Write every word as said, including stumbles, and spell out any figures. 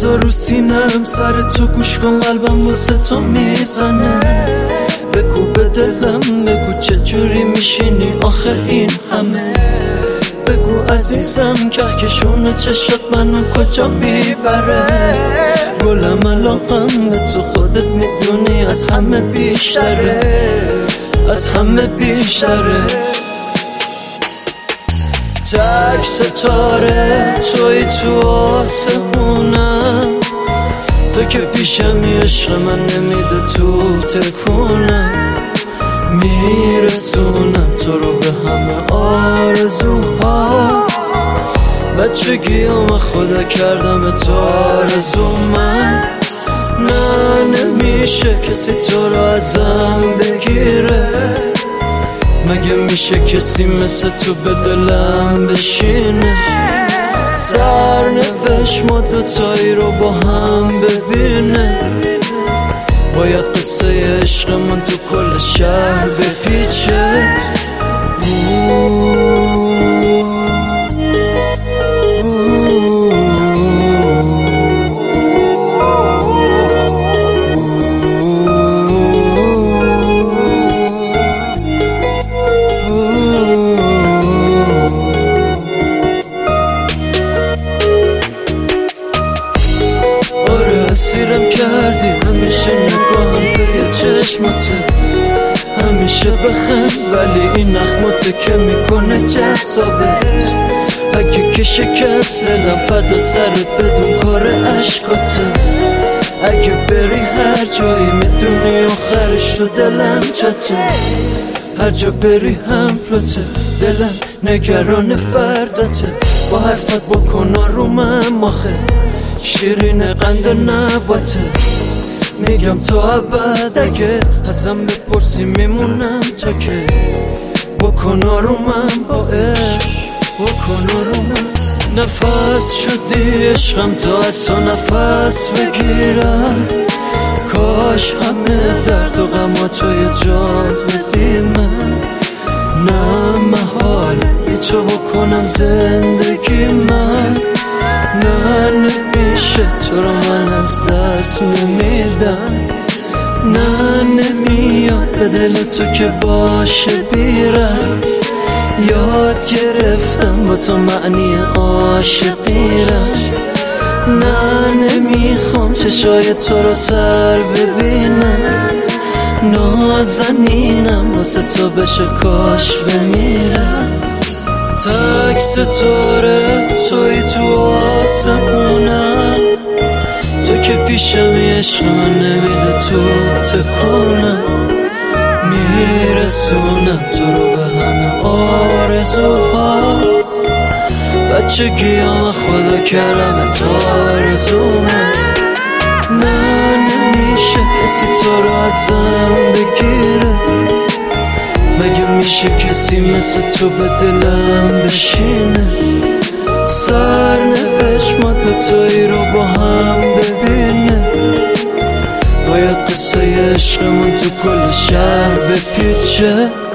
بذار رو سینم سر تو، گوش کن قلبم واسه تو میزنه. بگو به دلم بگو چجوری میشینی آخه این همه. بگو عزیزم کهکشون چشات منو کجا میبره. گلم علاقم به تو خودت میدونی از همه بیشتره، از همه بیشتره. تک ستاره توی تو آسمونم، تو که پیشمی عشق من نمیده تو تکونم. میرسونم تو رو به همه آرزوهات، بچگی هم خدا کردم تو آرزو من. نه نمیشه کسی تو رو ازم بگیره، مگه میشه کسی مثل تو به دلم بشینه. سرنوشت ما دوتایی رو با هم ببینه، باید قصه عشق من تو کل شهر بپیچه. اسیرم کردی همیشه نگاهم به چشماته، همیشه بخند ولی این نخماته که میکنه جذابت. اگه که شکست دلم فدا سرت بدون کار عشقاته. اگه بری هر جایی میدونی آخرش تو دلم چته، هر جا بری هم پلوته. دلم نگران فردته، با حرفت بکن آرومم آخه. شیرین قند نباته، میگم تو ابد اگه ازم بپرسی میمونم تا که. بکن آرومم با عشق، بکن آرومم. نفس شدی عشقم تا از تو نفس بگیرم. کاش همه درد و غماتو یه جات بدی من. نه محال بی تو بکنم زندگی من. نه نمیشه تو رو من از دست نمیدم. نه نمیاد به دل تو که باشه بیرم. یاد گرفتم با تو معنی عاشقی رم. نه نمیخوام چشای تو رو تر ببینم. نازنینم واسه تو بشه کاش بمیرم. تک ستاره توی تو آسمونم، تو که پیشمی عشق من نمیده تو تکونم. میرسونم تو رو به همه آرزوها، بچگی هم خدا کرم تو آرزومه. نه نمیشه کسی تو رو ازم بگیره، مگه میشه کسی مثل تو به دلم بشینه. سرنوشت ما دوتایی رو با هم ببینه، باید قصه عشقمون تو کل شهر بپیچه.